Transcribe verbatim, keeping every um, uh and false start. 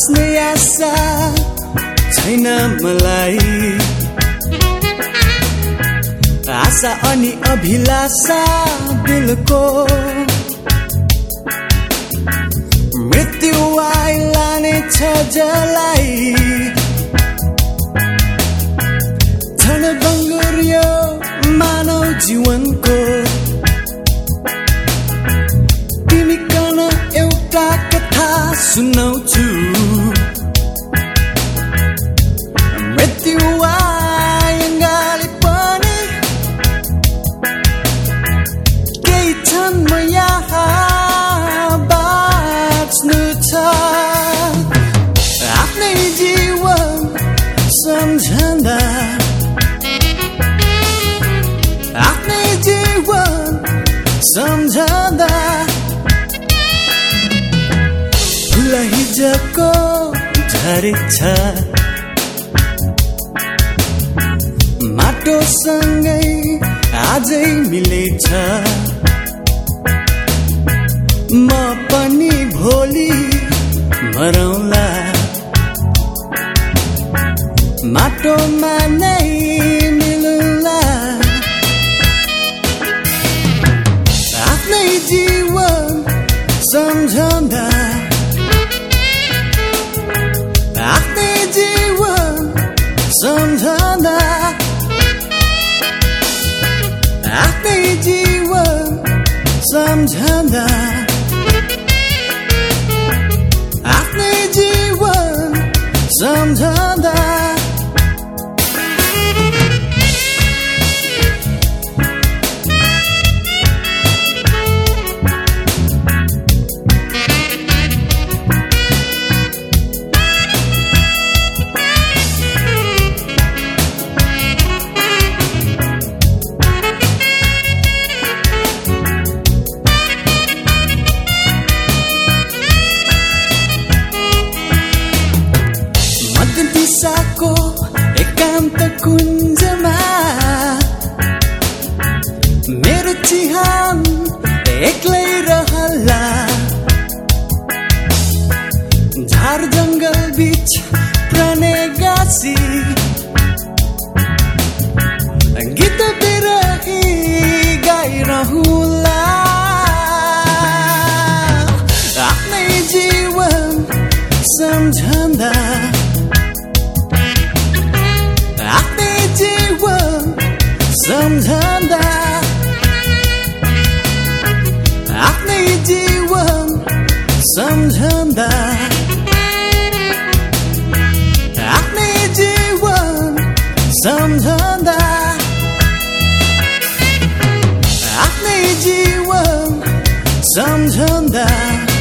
बाँच्ने आशा छैन मलाई आशा अनि अभिलाषा दिलको मृत्यु आइलाने छ जलाई क्षणभङ्गुर यो मानव जीवनको तिमी कन एउटा कथा सुनाउँछु मृत्यु आइँगाले पनि केही क्षण म यहाँ बाँच्नु छ आफ्नै जीवन सम्झँदा आफ्नै जीवन सम्झँदा फुल हिजोको झरेछ माटोसँगै आजै मिलेछ म पनि भोलि मरौँला माटोमा नै मिलौँला आफ्नै जीवन सम्झँदा आफ्नै जीवन सम्झँदा आफ्नै जीवन सम्झँदा आफ्नै जीवन सम्झँदा दिशाको एकान्त कुञ्जमा मेरो चिहान एक्लै रहला झार जङ्गल बीच प्रणय गासी गीत बिरही गाइरहुला आफ्नै जीवन सम्झँदा सम्झँदा आफ्नै जीवन सम्झँदा आफ्नै जीवन सम्झँदा आफ्नै जीवन सम्झँदा